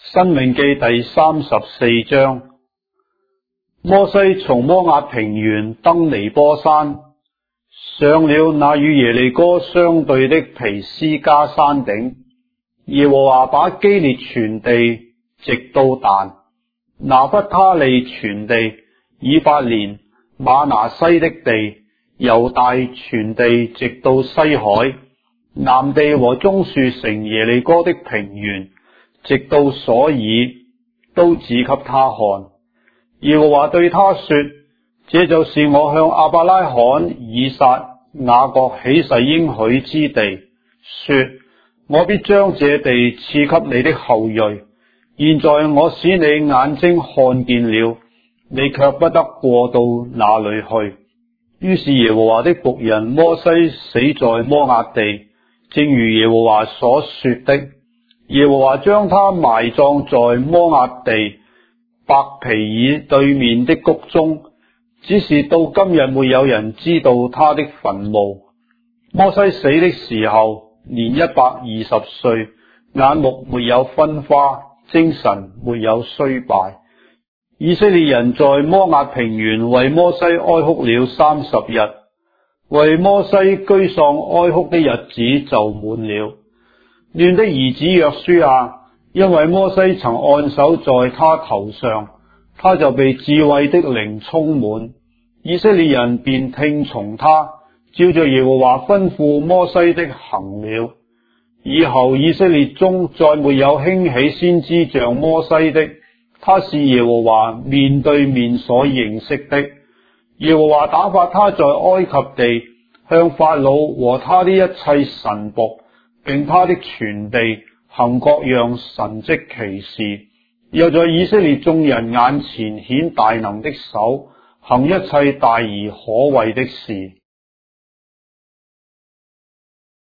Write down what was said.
申命記第34章，摩西從摩押平原登尼波山，上了那與耶利哥相對的皮斯加山頂。耶和華把基列全地直到但，拿弗他利全地，以法蓮、瑪拿西的地，猶大全地直到西海，南地和棕樹城耶利哥的平原，直到瑣爾，都指給他看。耶和華對他說：這就是我向亞伯拉罕、以撒、雅各起誓應許之地，說我必將這地賜給你的後裔。現在我使你眼睛看見了，你卻不得過到那裏去。於是耶和華的僕人摩西死在摩押地，正如耶和華所說的。耶和華將他埋葬在摩押地伯毘爾對面的谷中，只是到今日沒有人知道他的墳墓。摩西死的時候年120歲，眼目沒有昏花，精神沒有衰敗。以色列人在摩押平原為摩西哀哭了30日，為摩西居喪哀哭的日子就滿了。嫩的兒子約書亞，因為摩西曾按手在他頭上，他就被智慧的靈充滿。以色列人便聽從他，照着耶和華吩咐摩西的行了。以後以色列中再沒有興起先知像摩西的，他是耶和華面對面所認識的。耶和華打發他在埃及地，向法老和他的一切臣僕並他的全地行各樣神蹟奇事，又在以色列眾人眼前顯大能的手，行一切大而可畏的事。